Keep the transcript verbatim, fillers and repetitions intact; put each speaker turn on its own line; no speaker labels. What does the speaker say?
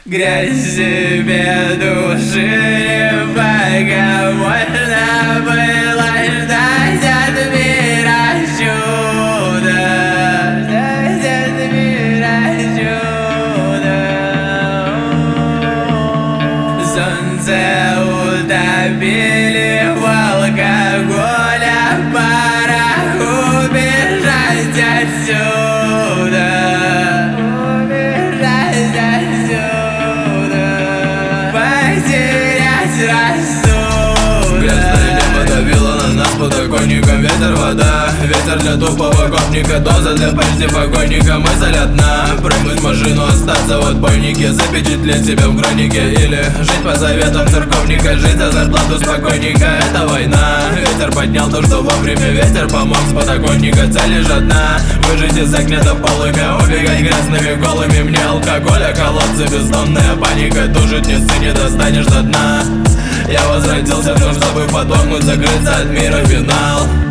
Грязь себе души, пока можно было ждать от мира чудо, ждать от мира чудо. Солнце утопили в алкоголе, пора убежать отсюда, убежать отсюда, потерять рассудок.
Грязное небо давило на нас подоконником, ветер, вода. Ветер для тупого гопника, доза для почти покойника. Мысль одна: прыгнуть в машину, остаться в отбойнике, запечатлеть себя в хронике. Или жить по заветам церковника, жить за зарплату спокойненько. Это война. Ветер поднял то, что вовремя, ветер помог с подоконника. Цель лишь одна: выжить из огня полымя, убегать грязными голыми. Мне алкоголя, колодцы, бездонная паника. Тужить не ссы, не достанешь до дна. Я возродился в том, чтобы подохнуть, закрыться от мира, финал.